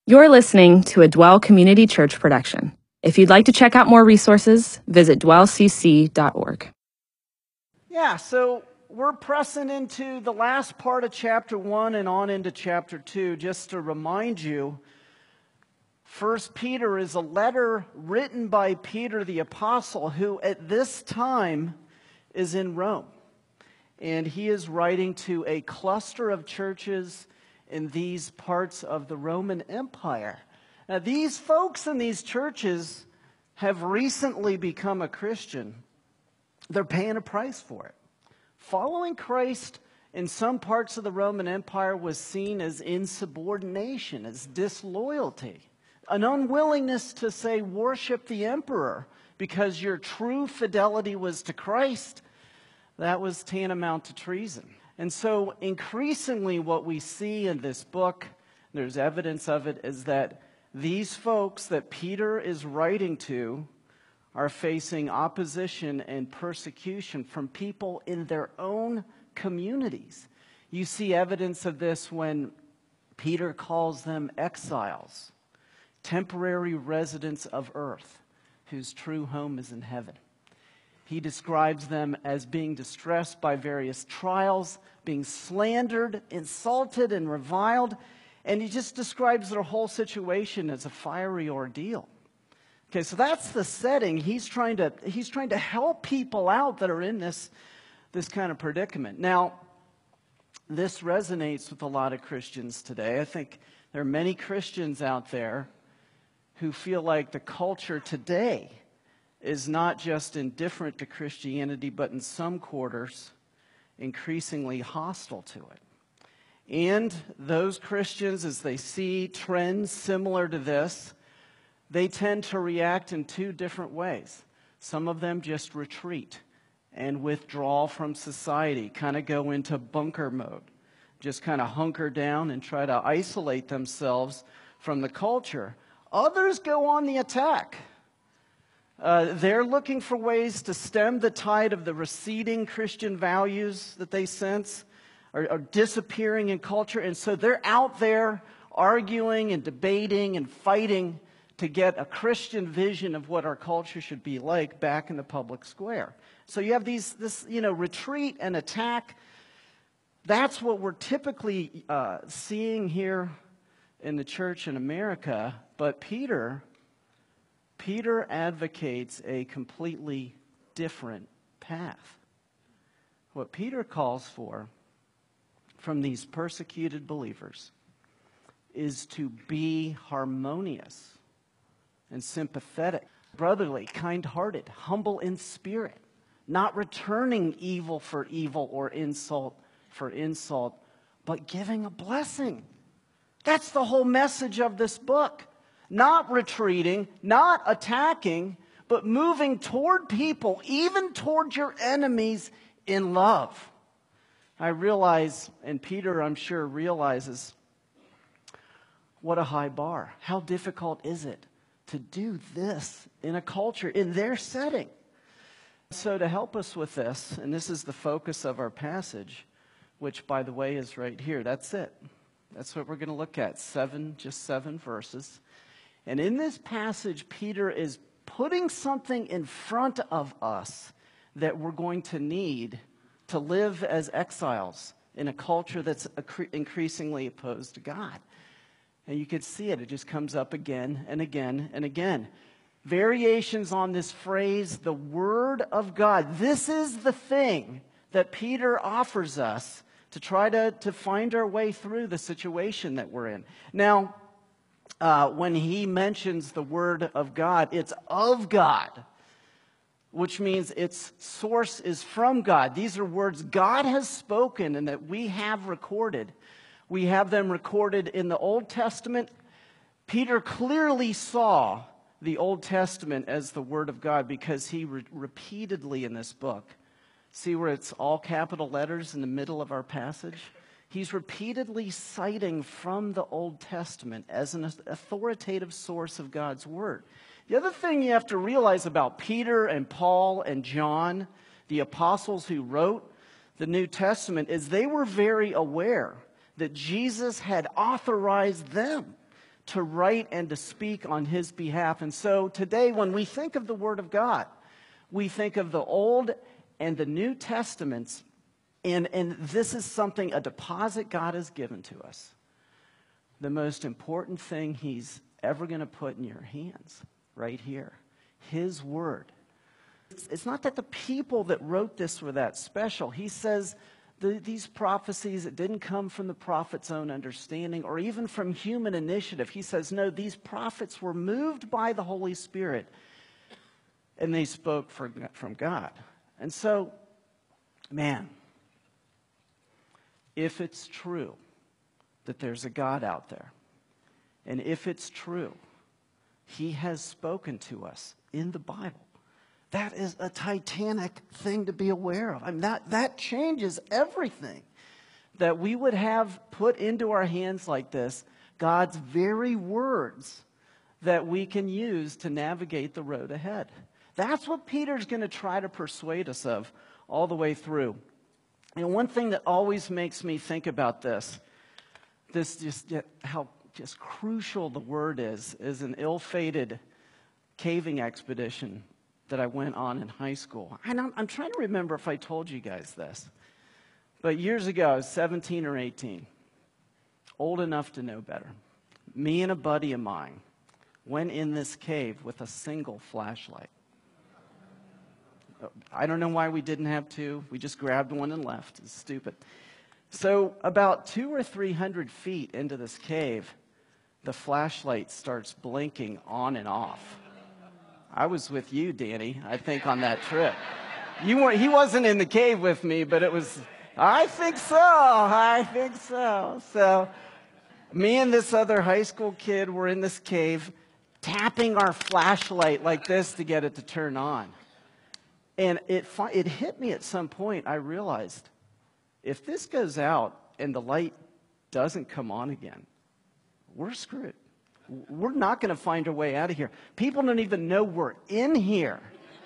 You're listening to a Dwell Community Church production. If you'd like to check out more resources, visit dwellcc.org. Yeah, so we're pressing into the last part of chapter 1 and on into chapter 2. Just to remind you, 1 Peter is a letter written by Peter the Apostle, who at this time is in Rome. And he is writing to a cluster of churches in these parts of the Roman Empire. Now, these folks in these churches have recently become a Christian. They're paying a price for it. Following Christ in some parts of the Roman Empire was seen as insubordination, as disloyalty, an unwillingness to, say, worship the emperor because your true fidelity was to Christ. That was tantamount to treason. And so increasingly what we see in this book, there's evidence of it, is that these folks that Peter is writing to are facing opposition and persecution from people in their own communities. You see evidence of this when Peter calls them exiles, temporary residents of earth, whose true home is in heaven. He describes them as being distressed by various trials, being slandered, insulted, and reviled. And he just describes their whole situation as a fiery ordeal. Okay, so that's the setting. He's trying to help people out that are in this kind of predicament. Now, this resonates with a lot of Christians today. I think there are many Christians out there who feel like the culture today is not just indifferent to Christianity, but in some quarters, increasingly hostile to it. And those Christians, as they see trends similar to this, they tend to react in two different ways. Some of them just retreat and withdraw from society, kind of go into bunker mode, just kind of hunker down and try to isolate themselves from the culture. Others go on the attack. They're looking for ways to stem the tide of the receding Christian values that they sense are disappearing in culture. And so they're out there arguing and debating and fighting to get a Christian vision of what our culture should be like back in the public square. So you have this retreat and attack. That's what we're typically seeing here in the church in America. But Peter advocates a completely different path. What Peter calls for from these persecuted believers is to be harmonious and sympathetic, brotherly, kind-hearted, humble in spirit, not returning evil for evil or insult for insult, but giving a blessing. That's the whole message of this book. Not retreating, not attacking, but moving toward people, even toward your enemies, in love. I realize, and Peter, I'm sure, realizes what a high bar. How difficult is it to do this in a culture, in their setting? So to help us with this, and this is the focus of our passage, which, by the way, is right here. That's it. That's what we're going to look at. Just seven verses. And in this passage, Peter is putting something in front of us that we're going to need to live as exiles in a culture that's increasingly opposed to God. And you can see it. It just comes up again and again and again. Variations on this phrase, the Word of God. This is the thing that Peter offers us to try to find our way through the situation that we're in. Now, when he mentions the Word of God, it's of God, which means its source is from God. These are words God has spoken and that we have recorded. We have them recorded in the Old Testament. Peter clearly saw the Old Testament as the Word of God because he repeatedly in this book, see where it's all capital letters in the middle of our passage? He's repeatedly citing from the Old Testament as an authoritative source of God's Word. The other thing you have to realize about Peter and Paul and John, the apostles who wrote the New Testament, is they were very aware that Jesus had authorized them to write and to speak on his behalf. And so today, when we think of the Word of God, we think of the Old and the New Testaments, and this is something, a deposit God has given to us. The most important thing he's ever going to put in your hands, right here, his Word. It's not that the people that wrote this were that special. He says these prophecies, it didn't come from the prophet's own understanding or even from human initiative. He says, no, these prophets were moved by the Holy Spirit and they spoke from God. And so, man, if it's true that there's a God out there, and if it's true, he has spoken to us in the Bible, that is a titanic thing to be aware of. I mean, that changes everything. That we would have put into our hands like this God's very words that we can use to navigate the road ahead. That's what Peter's going to try to persuade us of all the way through. And one thing that always makes me think about this just how just crucial the word is an ill-fated caving expedition that I went on in high school. I'm trying to remember if I told you guys this. But years ago, I was 17 or 18, old enough to know better. Me and a buddy of mine went in this cave with a single flashlight. I don't know why we didn't have two. We just grabbed one and left. It's stupid. So about 200 or 300 feet into this cave, the flashlight starts blinking on and off. I was with you, Danny, I think, on that trip. He wasn't in the cave with me, but it was, I think so. So me and this other high school kid were in this cave tapping our flashlight like this to get it to turn on. And it hit me at some point. I realized if this goes out and the light doesn't come on again, we're screwed. We're not going to find our way out of here. People don't even know we're in here.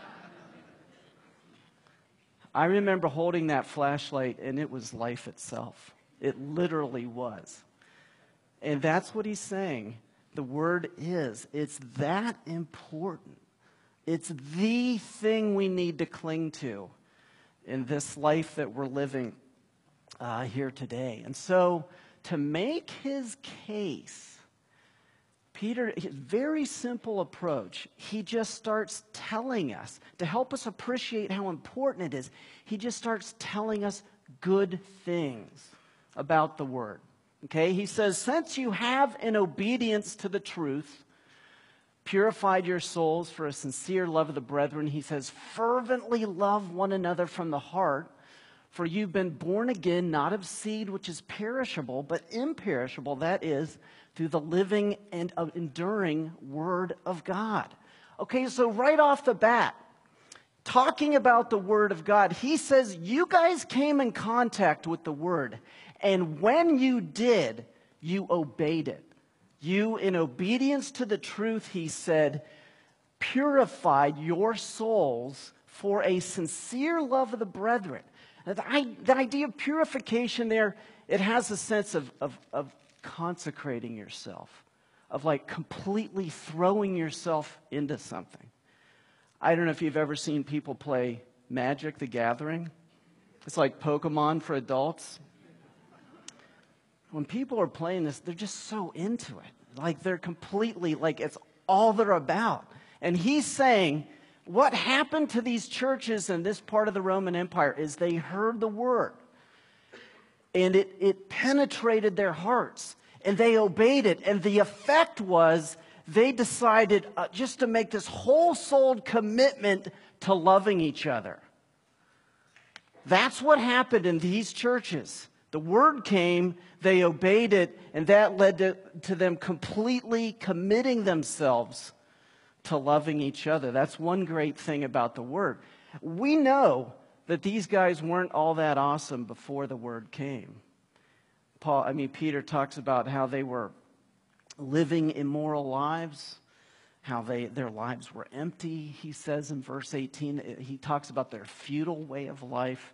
I remember holding that flashlight, and it was life itself. It literally was. And that's what he's saying. The word is. It's that important. It's the thing we need to cling to in this life that we're living here today. And so, to make his case, Peter, very simple approach. He just starts telling us, to help us appreciate how important it is, he just starts telling us good things about the word. Okay? He says, since you have in obedience to the truth purified your souls for a sincere love of the brethren, he says, fervently love one another from the heart, for you've been born again, not of seed which is perishable, but imperishable, that is, through the living and enduring Word of God. Okay, so right off the bat, talking about the Word of God, he says, you guys came in contact with the Word, and when you did, you obeyed it. You, in obedience to the truth, he said, purified your souls for a sincere love of the brethren. The idea of purification there, it has a sense of consecrating yourself, of like completely throwing yourself into something. I don't know if you've ever seen people play Magic: The Gathering. It's like Pokemon for adults. When people are playing this, they're just so into it. Like they're completely, like it's all they're about. And he's saying, what happened to these churches in this part of the Roman Empire is they heard the word. And it penetrated their hearts. And they obeyed it. And the effect was they decided just to make this whole-souled commitment to loving each other. That's what happened in these churches. The word came, they obeyed it, and that led to them completely committing themselves to loving each other. That's one great thing about the word. We know that these guys weren't all that awesome before the word came. Peter talks about how they were living immoral lives, how their lives were empty, he says in verse 18. He talks about their futile way of life.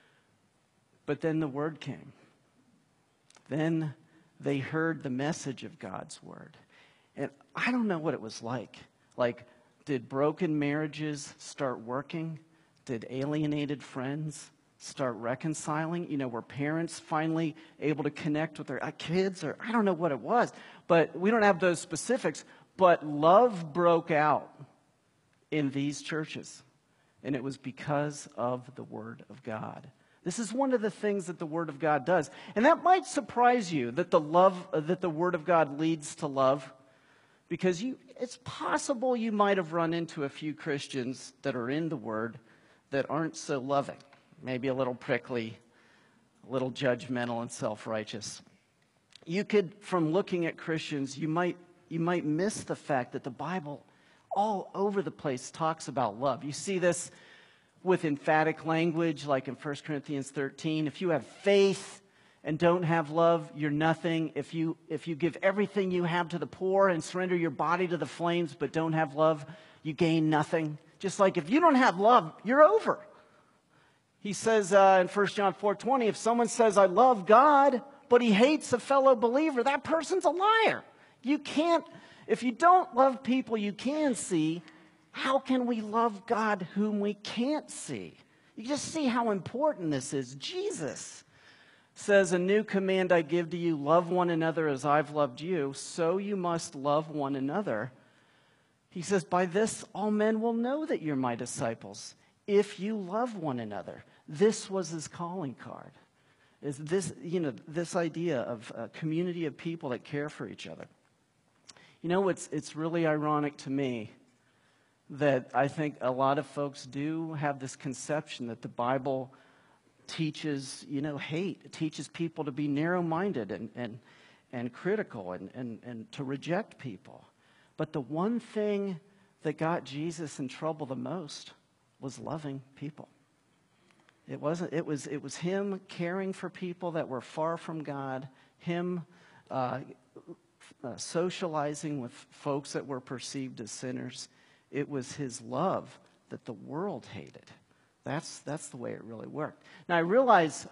But then the word came. Then they heard the message of God's word. And I don't know what it was like. Like, did broken marriages start working? Did alienated friends start reconciling? Were parents finally able to connect with their kids? Or I don't know what it was. But we don't have those specifics. But love broke out in these churches. And it was because of the Word of God. This is one of the things that the Word of God does. And that might surprise you that the Word of God leads to love. Because it's possible you might have run into a few Christians that are in the Word that aren't so loving. Maybe a little prickly, a little judgmental and self-righteous. You could, from looking at Christians, you might miss the fact that the Bible all over the place talks about love. You see this with emphatic language, like in 1 Corinthians 13. If you have faith and don't have love, you're nothing. If you give everything you have to the poor and surrender your body to the flames but don't have love, you gain nothing. Just like if you don't have love, you're over. He says in 1 John 4:20, if someone says, I love God, but he hates a fellow believer, that person's a liar. You can't, if you don't love people you can see, how can we love God whom we can't see? You just see how important this is. Jesus says, a new command I give to you, love one another as I've loved you, so you must love one another. He says, by this all men will know that you're my disciples, if you love one another. This was his calling card. Is this idea of a community of people that care for each other. It's really ironic to me that I think a lot of folks do have this conception that the Bible teaches, hate. It teaches people to be narrow-minded and critical and to reject people. But the one thing that got Jesus in trouble the most was loving people. It was him caring for people that were far from God, him socializing with folks that were perceived as sinners. It was his love that the world hated. That's the way it really worked. Now, I realize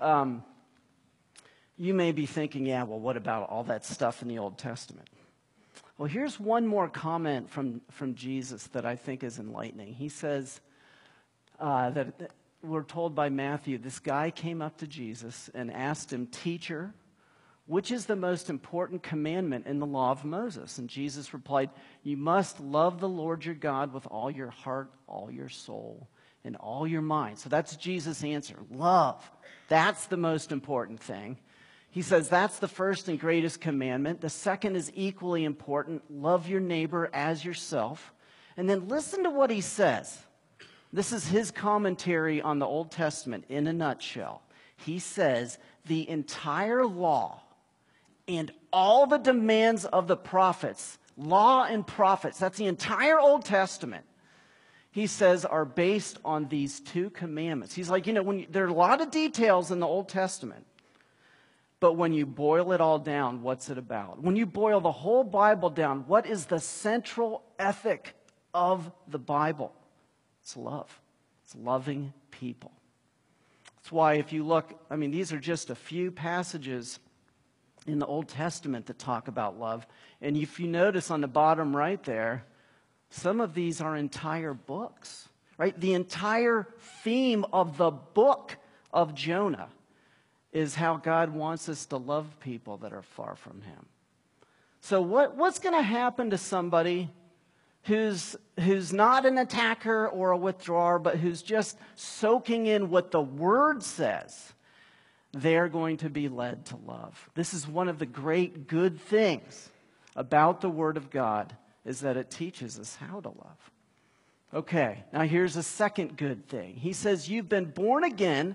you may be thinking, yeah, well, what about all that stuff in the Old Testament? Well, here's one more comment from Jesus that I think is enlightening. He says that we're told by Matthew, this guy came up to Jesus and asked him, Teacher, which is the most important commandment in the law of Moses? And Jesus replied, you must love the Lord your God with all your heart, all your soul, and all your mind. So that's Jesus' answer. Love. That's the most important thing. He says that's the first and greatest commandment. The second is equally important. Love your neighbor as yourself. And then listen to what he says. This is his commentary on the Old Testament in a nutshell. He says the entire law and all the demands of the prophets, law and prophets, that's the entire Old Testament, he says, are based on these two commandments. He's like, there are a lot of details in the Old Testament, but when you boil it all down, what's it about? When you boil the whole Bible down, what is the central ethic of the Bible? It's love. It's loving people. That's why if you look, these are just a few passages in the Old Testament that talk about love. And if you notice on the bottom right there, some of these are entire books, right? The entire theme of the book of Jonah is how God wants us to love people that are far from him. So what's going to happen to somebody who's not an attacker or a withdrawer, but who's just soaking in what the Word says? They're going to be led to love. This is one of the great good things about the Word of God, is that it teaches us how to love. Okay, now here's a second good thing. He says, you've been born again,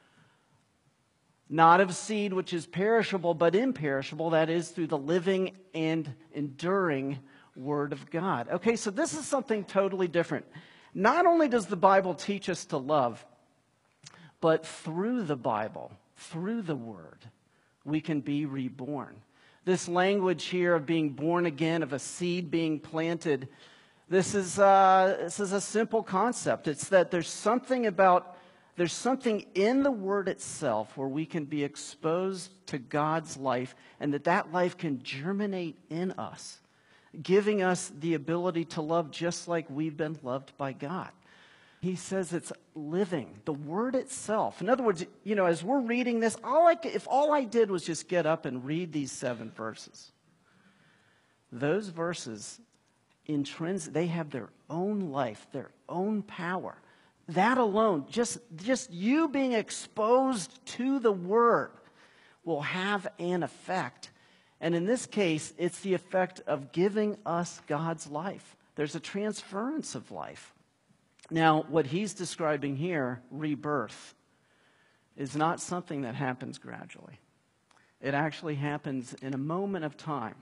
not of seed which is perishable, but imperishable, that is, through the living and enduring Word of God. Okay, so this is something totally different. Not only does the Bible teach us to love, but through the Bible, through the Word, we can be reborn. This language here of being born again, of a seed being planted, this is a simple concept. It's that there's something in the Word itself where we can be exposed to God's life, and that life can germinate in us. giving us the ability to love just like we've been loved by God. He says it's living, the word itself. In other words, as we're reading this, if all I did was just get up and read these 7 verses, those verses, they have their own life, their own power. That alone, just you being exposed to the word will have an effect. And in this case, it's the effect of giving us God's life. There's a transference of life. Now, what he's describing here, rebirth, is not something that happens gradually. It actually happens in a moment of time.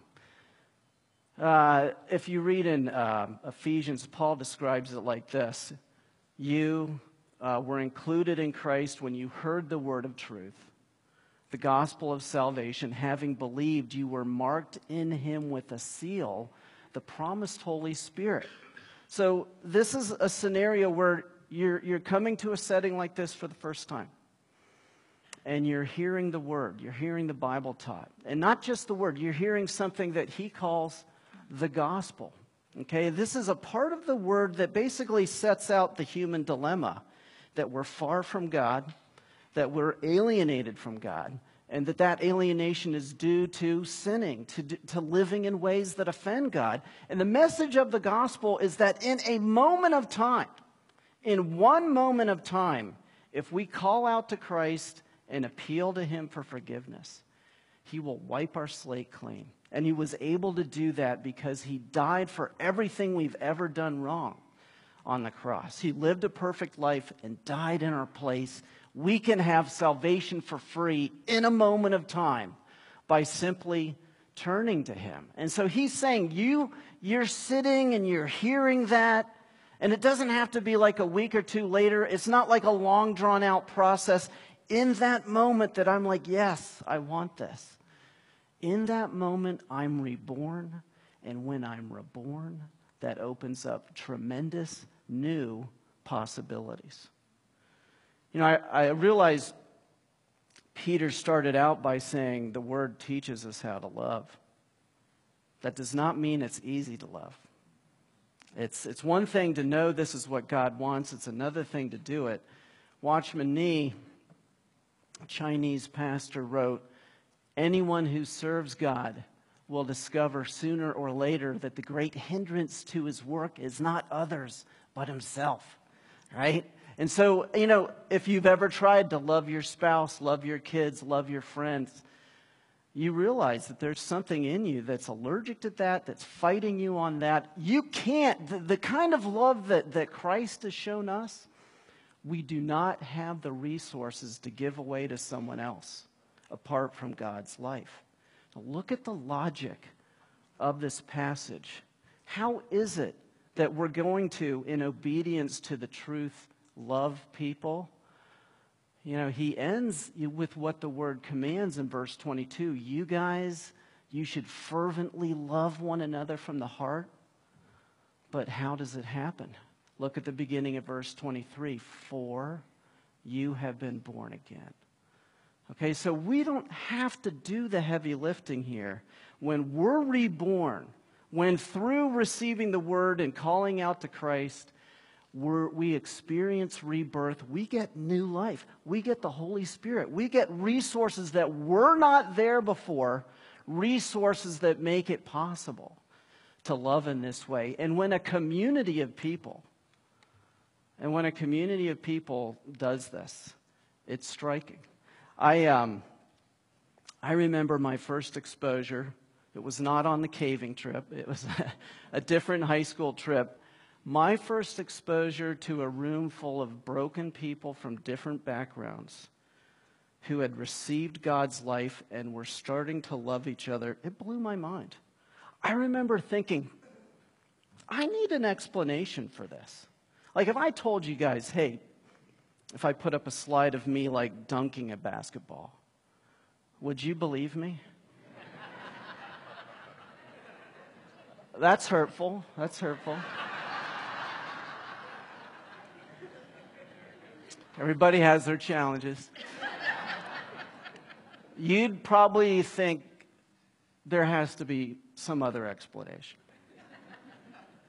If you read in Ephesians, Paul describes it like this. You were included in Christ when you heard the word of truth, the gospel of salvation. Having believed, you were marked in him with a seal, the promised Holy Spirit. So this is a scenario where you're coming to a setting like this for the first time. And you're hearing the word. You're hearing the Bible taught. And not just the word. You're hearing something that he calls the gospel. Okay, this is a part of the word that basically sets out the human dilemma, that we're far from God, that we're alienated from God, and that alienation is due to sinning, to living in ways that offend God. And the message of the gospel is that in a moment of time, in one moment of time, if we call out to Christ and appeal to him for forgiveness, he will wipe our slate clean. And he was able to do that because he died for everything we've ever done wrong on the cross. He lived a perfect life and died in our place. We can have salvation for free in a moment of time by simply turning to him. And so he's saying, you're sitting and you're hearing that, and it doesn't have to be like a week or two later. It's not like a long drawn out process. In that moment that I'm like, yes, I want this. In that moment, I'm reborn, and when I'm reborn, that opens up tremendous new possibilities. I realize Peter started out by saying the word teaches us how to love. That does not mean it's easy to love. It's one thing to know this is what God wants. It's another thing to do it. Watchman Nee, a Chinese pastor, wrote, anyone who serves God will discover sooner or later that the great hindrance to his work is not others, but himself, right? And so, if you've ever tried to love your spouse, love your kids, love your friends, you realize that there's something in you that's allergic to that, that's fighting you on that. You can't, the kind of love that Christ has shown us, we do not have the resources to give away to someone else apart from God's life. Now look at the logic of this passage. How is it that we're going to, in obedience to the truth, love people? He ends with what the word commands in verse 22. You guys, you should fervently love one another from the heart. But how does it happen? Look at the beginning of verse 23. For you have been born again. Okay, so we don't have to do the heavy lifting here. When we're reborn, when through receiving the word and calling out to Christ, we experience rebirth, we get new life. We get the Holy Spirit. We get resources that were not there before, resources that make it possible to love in this way. And when a community of people does this, it's striking. I remember my first exposure. It was not on the caving trip. It was a different high school trip. My first exposure to a room full of broken people from different backgrounds who had received God's life and were starting to love each other, it blew my mind. I remember thinking, I need an explanation for this. Like if I told you guys, hey, if I put up a slide of me like dunking a basketball, would you believe me? That's hurtful. That's hurtful. Everybody has their challenges. You'd probably think there has to be some other explanation.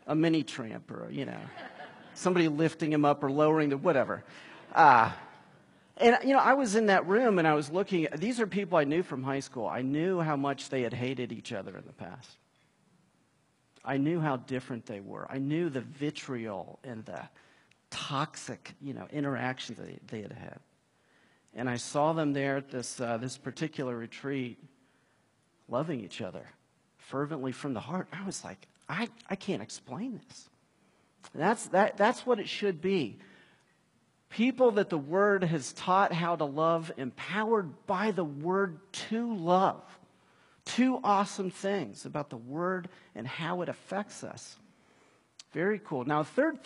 a mini tramp or, somebody lifting him up or lowering the whatever. And, I was in that room and I was looking. These are people I knew from high school. I knew how much they had hated each other in the past. I knew how different they were. I knew the vitriol and the toxic, interactions that they had had. And I saw them there at this particular retreat, loving each other fervently from the heart. I was like, I can't explain this. That's what it should be. People that the Word has taught how to love, empowered by the Word to love. Two awesome things about the Word and how it affects us. Very cool. Now, third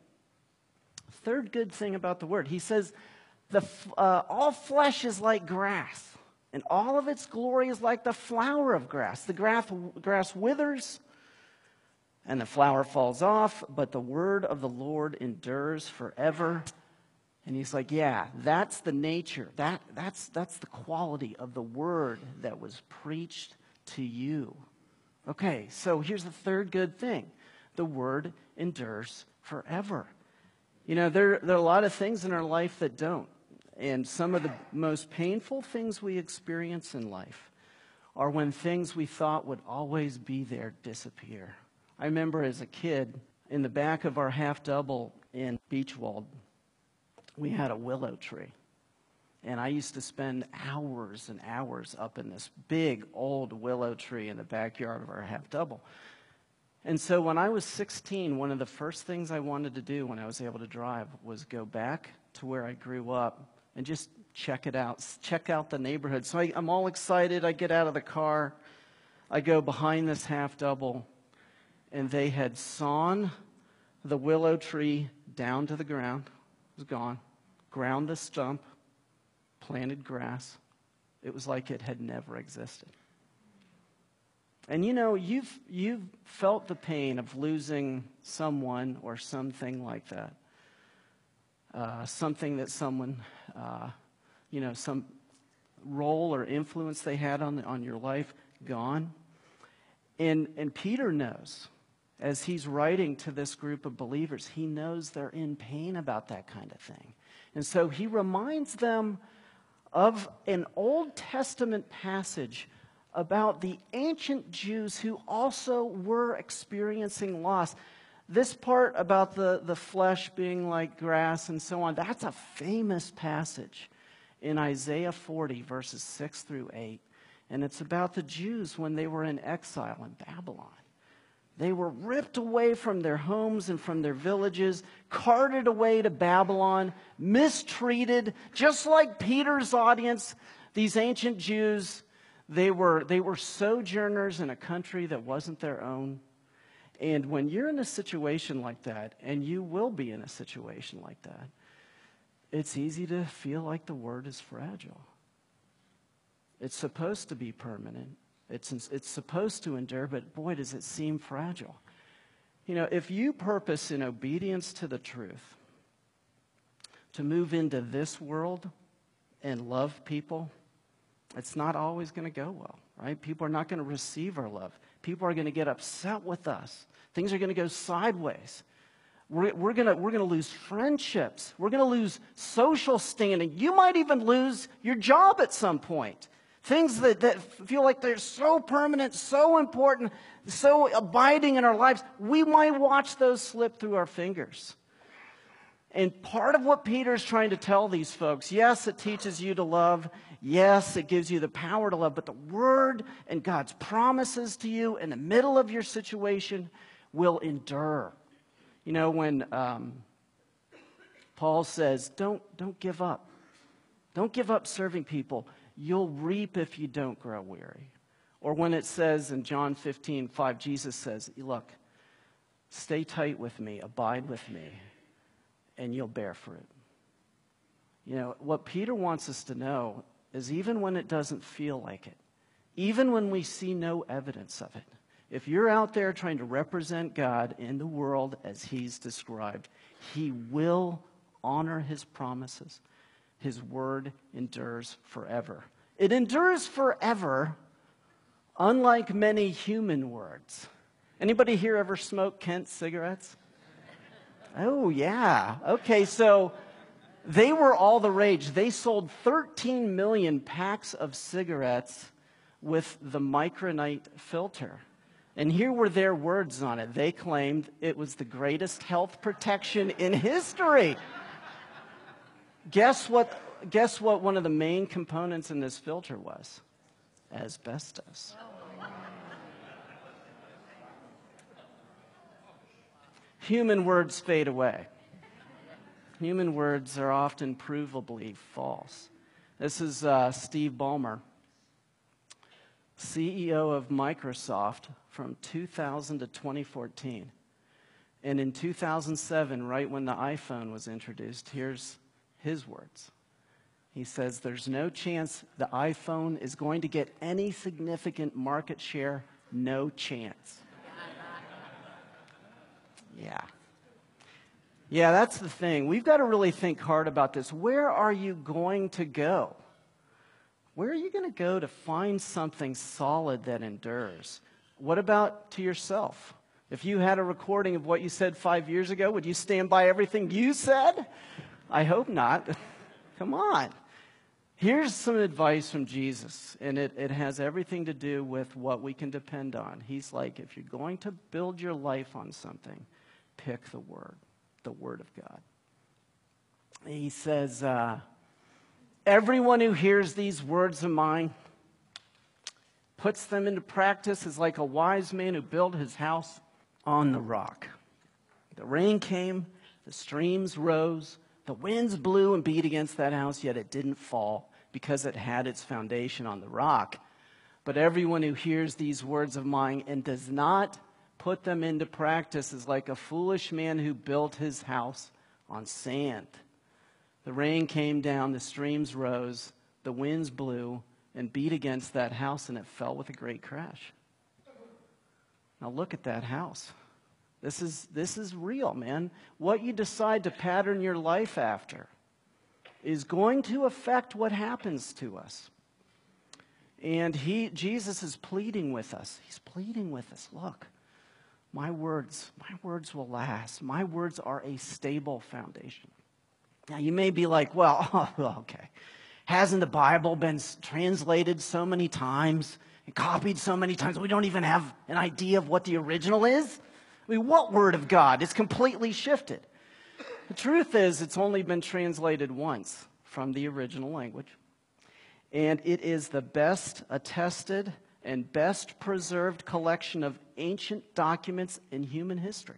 good thing about the Word. He says, all flesh is like grass, and all of its glory is like the flower of grass. The grass withers, and the flower falls off, but the word of the Lord endures forever. And he's like, yeah, that's the nature. That's the quality of the word that was preached to you. Okay, so here's the third good thing. The word endures forever. There are a lot of things in our life that don't. And some of the most painful things we experience in life are when things we thought would always be there disappear. I remember as a kid, in the back of our half-double in Beechwold, we had a willow tree. And I used to spend hours and hours up in this big old willow tree in the backyard of our half-double. And so when I was 16, one of the first things I wanted to do when I was able to drive was go back to where I grew up and just check it out, check out the neighborhood. So I'm all excited. I get out of the car. I go behind this half-double, and they had sawn the willow tree down to the ground. It was gone. Ground the stump, planted grass. It was like it had never existed. And you've felt the pain of losing someone or something like that. Something that someone, some role or influence they had on your life, gone. And Peter knows, as he's writing to this group of believers, he knows they're in pain about that kind of thing. And so he reminds them of an Old Testament passage about the ancient Jews who also were experiencing loss. This part about the flesh being like grass and so on, that's a famous passage in Isaiah 40, verses 6 through 8. And it's about the Jews when they were in exile in Babylon. They were ripped away from their homes and from their villages, carted away to Babylon, mistreated, just like Peter's audience. These ancient Jews, they were sojourners in a country that wasn't their own. And when you're in a situation like that, and you will be in a situation like that, it's easy to feel like the word is fragile. It's supposed to be permanent. It's supposed to endure, but boy, does it seem fragile. If you purpose in obedience to the truth to move into this world and love people, it's not always going to go well, right? People are not going to receive our love. People are going to get upset with us. Things are going to go sideways. We're going to lose friendships. We're going to lose social standing. You might even lose your job at some point. Things that feel like they're so permanent, so important, so abiding in our lives, we might watch those slip through our fingers. And part of what Peter's trying to tell these folks, yes, it teaches you to love. Yes, it gives you the power to love. But the Word and God's promises to you in the middle of your situation will endure. When Paul says, don't give up. Don't give up serving people. You'll reap if you don't grow weary. Or when it says in John 15:5, Jesus says, look, stay tight with me, abide with me, and you'll bear fruit. What Peter wants us to know is even when it doesn't feel like it, even when we see no evidence of it, if you're out there trying to represent God in the world as he's described, he will honor his promises. His word endures forever. It endures forever, unlike many human words. Anybody here ever smoke Kent cigarettes? Oh, yeah. Okay, so they were all the rage. They sold 13 million packs of cigarettes with the Micronite filter. And here were their words on it. They claimed it was the greatest health protection in history. Guess what one of the main components in this filter was? Asbestos. Human words fade away. Human words are often provably false. This is Steve Ballmer, CEO of Microsoft from 2000 to 2014. And in 2007, right when the iPhone was introduced, here's his words. He says, there's no chance the iPhone is going to get any significant market share. No chance. Yeah, that's the thing. We've got to really think hard about this. Where are you going to go? Where are you going to go to find something solid that endures? What about to yourself? If you had a recording of what you said 5 years ago, would you stand by everything you said? I hope not. Come on. Here's some advice from Jesus, and it has everything to do with what we can depend on. He's like, if you're going to build your life on something, pick the Word of God. He says, everyone who hears these words of mine, puts them into practice, is like a wise man who built his house on the rock. The rain came, the streams rose, the winds blew and beat against that house, yet it didn't fall because it had its foundation on the rock. But everyone who hears these words of mine and does not put them into practice is like a foolish man who built his house on sand. The rain came down, the streams rose, the winds blew and beat against that house, and it fell with a great crash. Now look at that house. This is real, man. What you decide to pattern your life after is going to affect what happens to us. And Jesus is pleading with us. He's pleading with us. Look, my words will last. My words are a stable foundation. Now you may be like, well, okay. Hasn't the Bible been translated so many times and copied so many times we don't even have an idea of what the original is? I mean, what word of God? It's completely shifted. The truth is, it's only been translated once from the original language. And it is the best attested and best preserved collection of ancient documents in human history.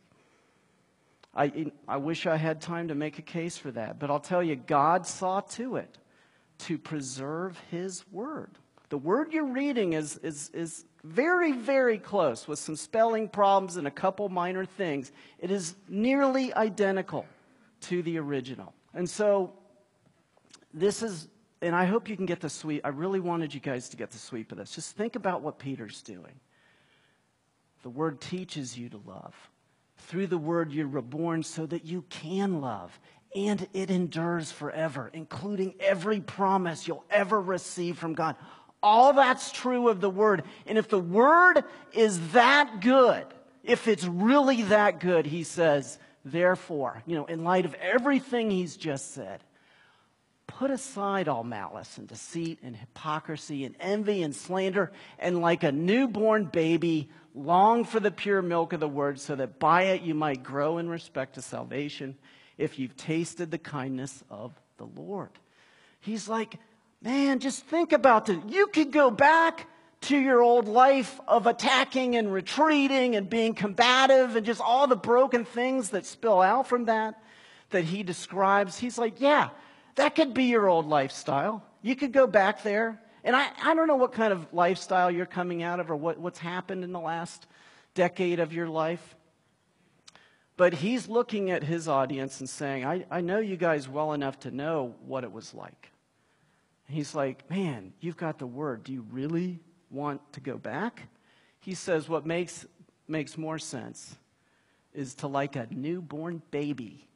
I wish I had time to make a case for that, but I'll tell you, God saw to it to preserve His Word. The word you're reading is very, very close with some spelling problems and a couple minor things. It is nearly identical to the original. And so this is, and I hope you can get the sweep. I really wanted you guys to get the sweep of this. Just think about what Peter's doing. The Word teaches you to love. Through the Word, you're reborn so that you can love. And it endures forever, including every promise you'll ever receive from God. All that's true of the Word. And if the Word is that good, if it's really that good, he says, therefore, in light of everything he's just said, put aside all malice and deceit and hypocrisy and envy and slander, and like a newborn baby, long for the pure milk of the Word, so that by it you might grow in respect to salvation, if you've tasted the kindness of the Lord. He's like, man, just think about this. You could go back to your old life of attacking and retreating and being combative and just all the broken things that spill out from that he describes. He's like, yeah, that could be your old lifestyle. You could go back there. And I don't know what kind of lifestyle you're coming out of or what's happened in the last decade of your life. But he's looking at his audience and saying, I know you guys well enough to know what it was like. He's like, man, you've got the Word. Do you really want to go back? He says what makes more sense is to, like a newborn baby,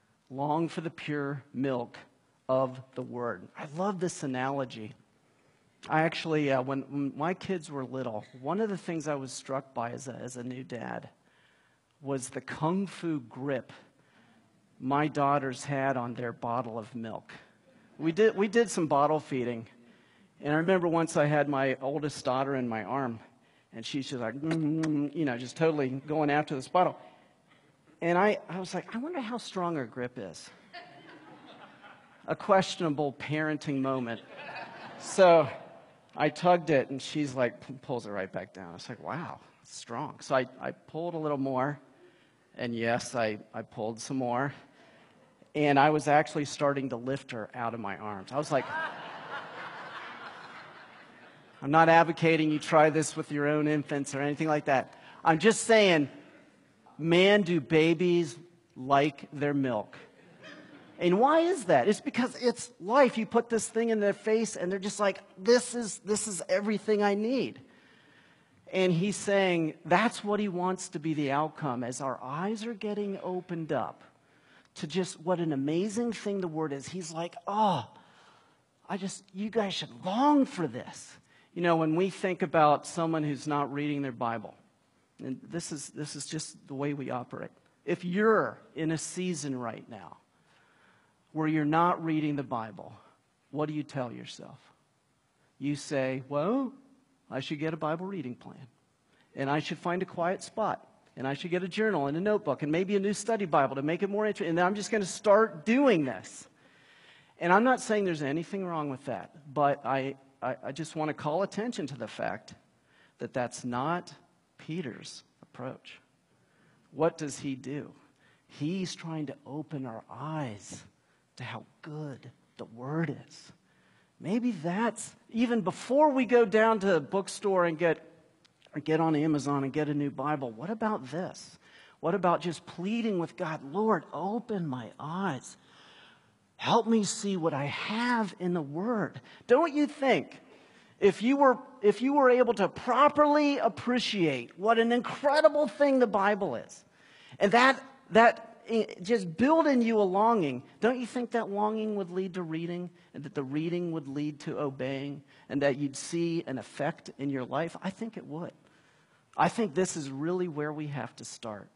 long for the pure milk of the Word. I love this analogy. I actually, when my kids were little, one of the things I was struck by as a new dad was the kung fu grip my daughters had on their bottle of milk. We did some bottle feeding, and I remember once I had my oldest daughter in my arm, and she's just like, just totally going after this bottle. And I was like, I wonder how strong her grip is. A questionable parenting moment. So I tugged it, and she's like, pulls it right back down. I was like, wow, it's strong. So I pulled a little more, and yes, I pulled some more. And I was actually starting to lift her out of my arms. I was like, I'm not advocating you try this with your own infants or anything like that. I'm just saying, man, do babies like their milk. And why is that? It's because it's life. You put this thing in their face, and they're just like, this is everything I need. And he's saying that's what he wants to be the outcome as our eyes are getting opened up to just what an amazing thing the Word is. He's like, you guys should long for this. You know, when we think about someone who's not reading their Bible, and this is just the way we operate. If you're in a season right now where you're not reading the Bible, what do you tell yourself? You say, well, I should get a Bible reading plan, and I should find a quiet spot, and I should get a journal and a notebook and maybe a new study Bible to make it more interesting, and then I'm just going to start doing this. And I'm not saying there's anything wrong with that, but I just want to call attention to the fact that that's not Peter's approach. What does he do? He's trying to open our eyes to how good the Word is. Maybe that's, even before we go down to the bookstore and get on Amazon and get a new Bible, what about this? What about just pleading with God, Lord, open my eyes. Help me see what I have in the Word. Don't you think if you were able to properly appreciate what an incredible thing the Bible is, and that just build in you a longing, don't you think that longing would lead to reading, and that the reading would lead to obeying, and that you'd see an effect in your life? I think it would. I think this is really where we have to start.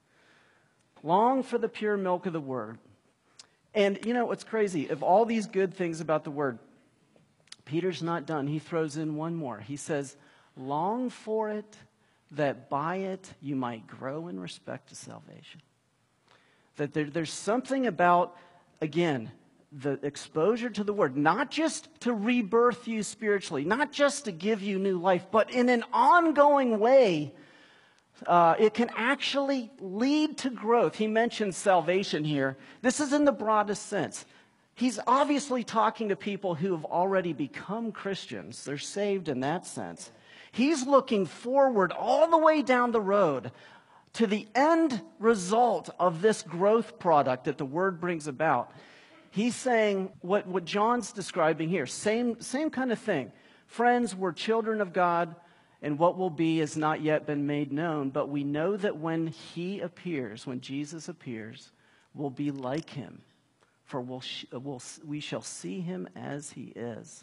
Long for the pure milk of the Word. And you know what's crazy? Of all these good things about the Word, Peter's not done. He throws in one more. He says, long for it, that by it you might grow in respect to salvation. That there's something about, again, the exposure to the Word, not just to rebirth you spiritually, not just to give you new life, but in an ongoing way, it can actually lead to growth. He mentions salvation here. This is in the broadest sense. He's obviously talking to people who have already become Christians. They're saved in that sense. He's looking forward all the way down the road to the end result of this growth product that the Word brings about. He's saying what John's describing here, same kind of thing. Friends, we're children of God, and what will be has not yet been made known, but we know that when He appears, when Jesus appears, we'll be like Him, for we shall see Him as He is.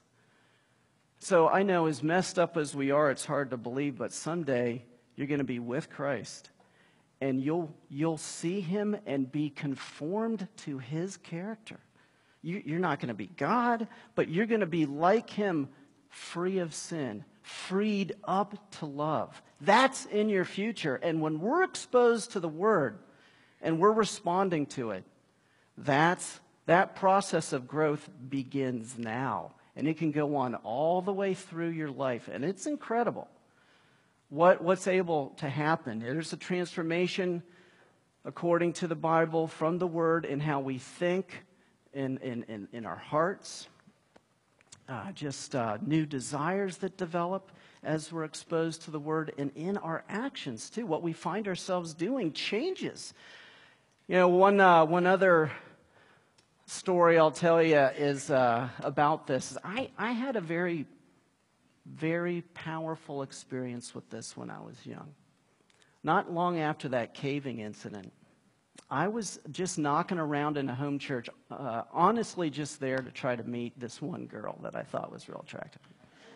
So I know, as messed up as we are, it's hard to believe, but someday you're going to be with Christ, and you'll see Him and be conformed to His character. You're not going to be God, but you're going to be like Him, free of sin, freed up to love. That's in your future. And when we're exposed to the Word and we're responding to it, that process of growth begins now. And it can go on all the way through your life. And it's incredible what's able to happen. There's a transformation, according to the Bible, from the Word in how we think, in our hearts. New desires that develop as we're exposed to the Word, and in our actions too. What we find ourselves doing changes. You know, one other story I'll tell you is about this. I had a very, very powerful experience with this when I was young. Not long after that caving incident, I was just knocking around in a home church, honestly just there to try to meet this one girl that I thought was real attractive.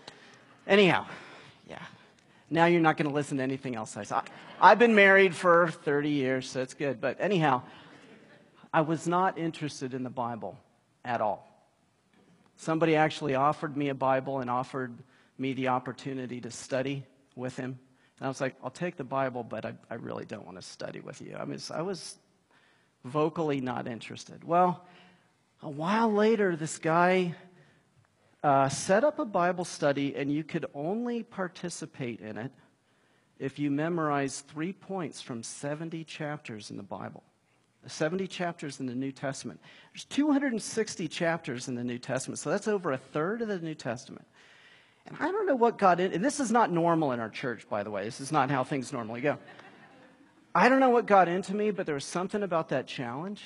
Anyhow, yeah. Now you're not going to listen to anything else I say. I've been married for 30 years, so it's good. But anyhow, I was not interested in the Bible at all. Somebody actually offered me a Bible and offered me the opportunity to study with him. And I was like, I'll take the Bible, but I really don't want to study with you. I was vocally not interested. Well, a while later, this guy set up a Bible study, and you could only participate in it if you memorized 3 points from 70 chapters in the Bible. 70 chapters in the New Testament. There's 260 chapters in the New Testament, so that's over a third of the New Testament. And I don't know what got in, and this is not normal in our church, by the way. This is not how things normally go. I don't know what got into me, but there was something about that challenge.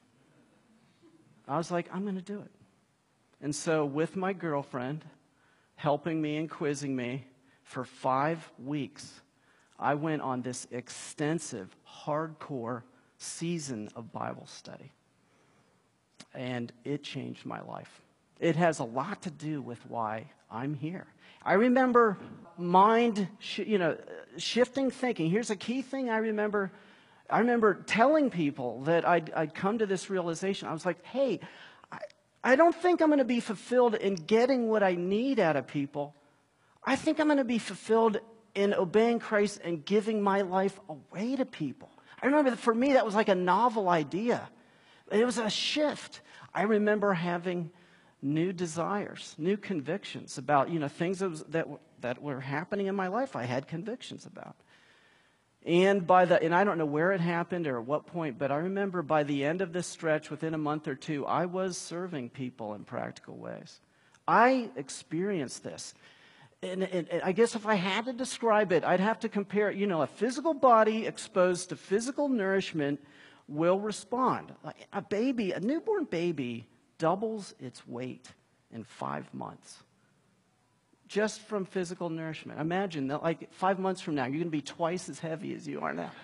I was like, I'm going to do it. And so with my girlfriend helping me and quizzing me for 5 weeks, I went on this extensive, hardcore season of Bible study. And it changed my life. It has a lot to do with why I'm here. I remember shifting thinking. Here's a key thing I remember. I remember telling people that I'd come to this realization. I was like, hey, I don't think I'm going to be fulfilled in getting what I need out of people. I think I'm going to be fulfilled in obeying Christ and giving my life away to people. I remember that for me, that was like a novel idea. It was a shift. I remember having new desires, new convictions about, things that were happening in my life. I had convictions about. And I don't know where it happened or at what point, but I remember by the end of this stretch, within a month or two, I was serving people in practical ways. I experienced this. And I guess if I had to describe it, I'd have to compare it. A physical body exposed to physical nourishment will respond. Like a newborn baby doubles its weight in 5 months. Just from physical nourishment. Imagine that, like 5 months from now, you're going to be twice as heavy as you are now.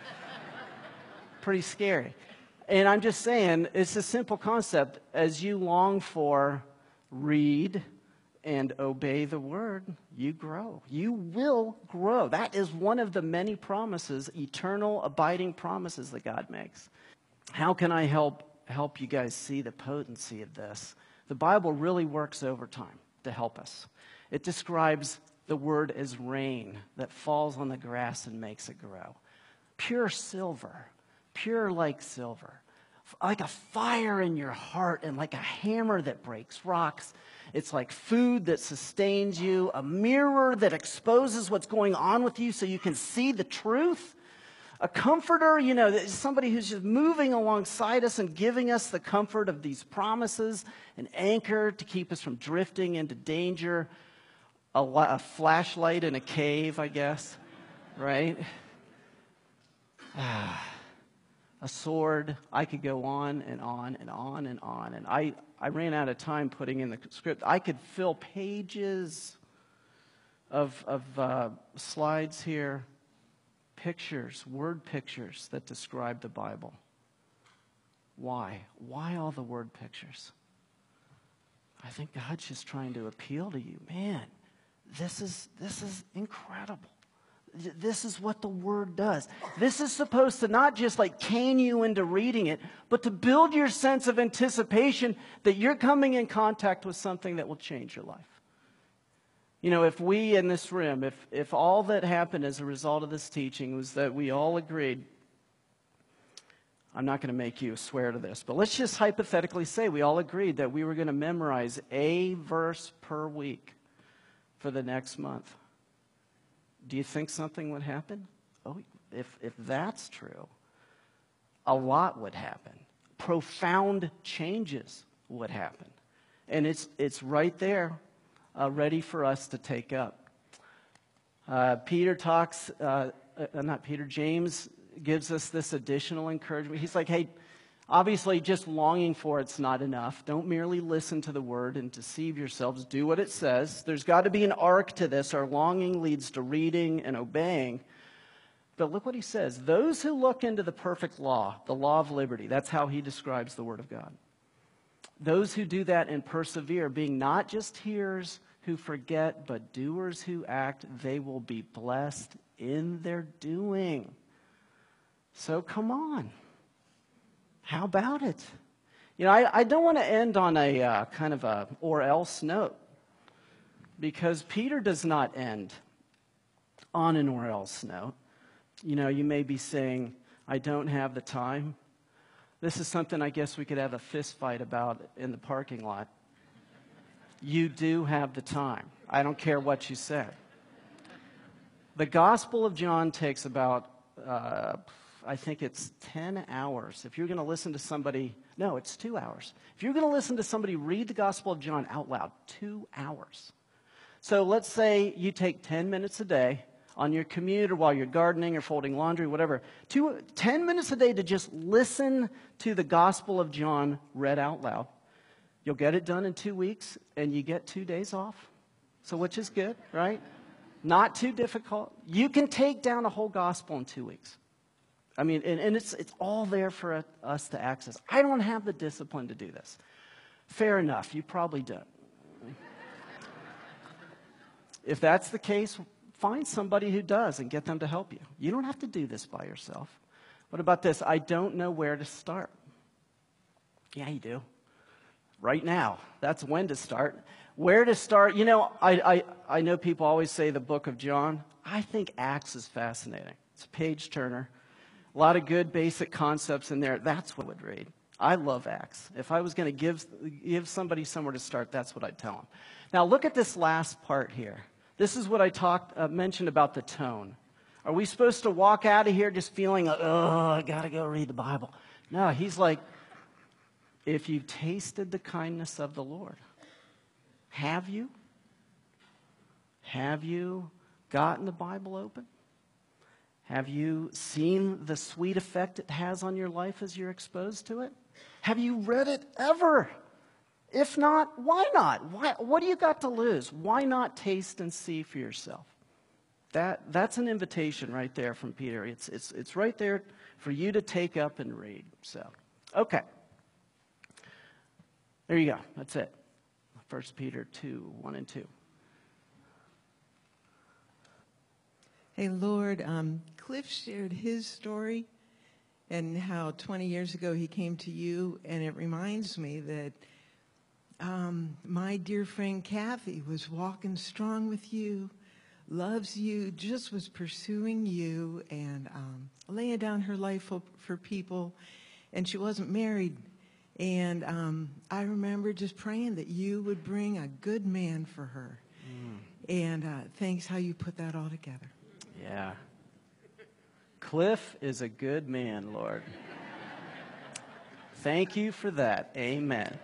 Pretty scary. And I'm just saying, it's a simple concept. As you long for, read, and obey the word, you grow. You will grow. That is one of the many promises, eternal, abiding promises that God makes. How can I help you guys see the potency of this? The Bible really works overtime to help us. It describes the word as rain that falls on the grass and makes it grow. Pure silver, pure like silver. Like a fire in your heart and like a hammer that breaks rocks. It's like food that sustains you, a mirror that exposes what's going on with you so you can see the truth. A comforter, somebody who's just moving alongside us and giving us the comfort of these promises, an anchor to keep us from drifting into danger, a flashlight in a cave, I guess, right? A sword. I could go on and on and on and on. And I ran out of time putting in the script. I could fill pages of slides here, pictures, word pictures that describe the Bible. Why? Why all the word pictures? I think God's just trying to appeal to you. Man, this is incredible. This is what the Word does. This is supposed to not just like cane you into reading it, but to build your sense of anticipation that you're coming in contact with something that will change your life. If we in this room, if all that happened as a result of this teaching was that we all agreed, I'm not going to make you swear to this, but let's just hypothetically say we all agreed that we were going to memorize a verse per week for the next month. Do you think something would happen? Oh, if that's true, a lot would happen. Profound changes would happen. And it's right there, ready for us to take up. James gives us this additional encouragement. He's like, hey, obviously just longing for it's not enough. Don't merely listen to the word and deceive yourselves. Do what it says. There's got to be an arc to this. Our longing leads to reading and obeying. But look what he says. Those who look into the perfect law, the law of liberty, that's how he describes the word of God. Those who do that and persevere, being not just hearers, who forget, but doers who act, they will be blessed in their doing. So come on. How about it? You know, I don't want to end on a kind of a or else note, because Peter does not end on an or else note. You know, you may be saying, I don't have the time. This is something I guess we could have a fist fight about in the parking lot. You do have the time. I don't care what you said. The Gospel of John takes about, I think it's 10 hours. If you're going to listen to somebody, no, it's 2 hours. If you're going to listen to somebody read the Gospel of John out loud, 2 hours. So let's say you take 10 minutes a day on your commute or while you're gardening or folding laundry, whatever. 10 minutes a day to just listen to the Gospel of John read out loud. You'll get it done in 2 weeks, and you get 2 days off. So which is good, right? Not too difficult. You can take down a whole gospel in 2 weeks. I mean, and it's all there for us to access. I don't have the discipline to do this. Fair enough. You probably don't. If that's the case, find somebody who does and get them to help you. You don't have to do this by yourself. What about this? I don't know where to start. Yeah, you do. Right now. That's when to start. Where to start? You know, I know people always say the book of John. I think Acts is fascinating. It's a page turner. A lot of good basic concepts in there. That's what I would read. I love Acts. If I was going to give somebody somewhere to start, that's what I'd tell them. Now look at this last part here. This is what I mentioned about the tone. Are we supposed to walk out of here just feeling, oh, I got to go read the Bible? No, he's like, if you've tasted the kindness of the Lord, have you? Have you gotten the Bible open? Have you seen the sweet effect it has on your life as you're exposed to it? Have you read it ever? If not, why not? What do you got to lose? Why not taste and see for yourself? That's an invitation right there from Peter. It's right there for you to take up and read. So, okay. There you go. That's it. 1 Peter 2, 1 and 2. Hey, Lord, Cliff shared his story and how 20 years ago he came to you, and it reminds me that my dear friend Kathy was walking strong with you, loves you, just was pursuing you and laying down her life for people, and she wasn't married. And I remember just praying that you would bring a good man for her. And thanks how you put that all together. Yeah. Cliff is a good man, Lord. Thank you for that. Amen.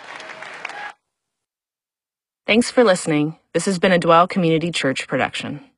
Thanks for listening. This has been a Dwell Community Church production.